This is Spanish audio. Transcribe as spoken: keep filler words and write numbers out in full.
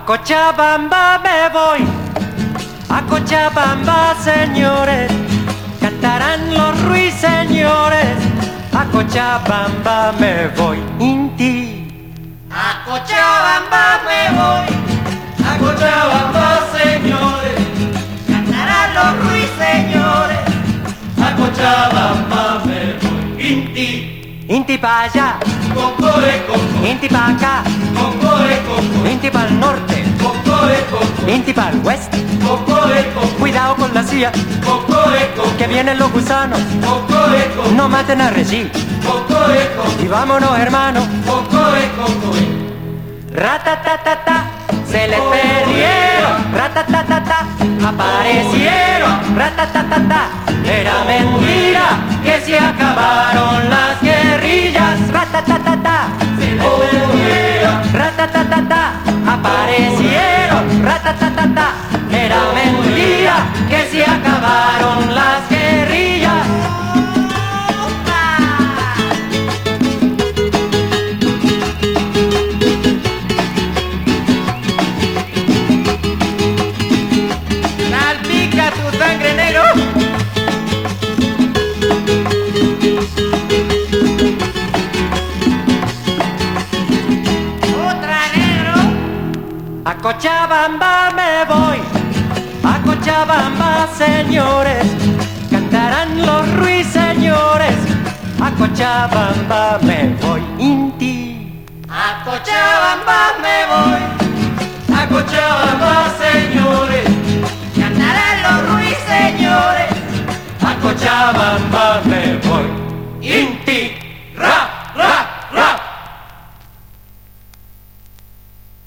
Cochabamba me voy, a Cochabamba, señores, cantarán los ruiseñores. A Cochabamba me voy, Inti. A Cochabamba me voy, a Cochabamba, señores, cantarán los ruiseñores. A Cochabamba me voy, Inti. Inti pa' allá, Cocore, coco, Inti pa' acá, cocore, coco, Inti pa' el norte, cocore, coco, Inti pa' el oeste. cocore, coco, Cuidado con la C I A, cocore, coco, que vienen los gusanos. cocore, coco, No maten a Regí. cocore, coco, Y vámonos, hermano. cocore, coco, Ratatatata, se les perdieron. Ratatatata, aparecieron. Ratatatata, era mentira que se acabaron las guerrillas. Ratatatata, se les perdieron. Ratatatata, aparecieron. Ratatatata, era mentira que se acabaron las guerrillas. Salpica tu sangre, negro. Otra, negro. A Cochabamba me voy, a Cochabamba, señores, cantarán los ruiseñores. A Cochabamba me voy, Inti. A Cochabamba me voy.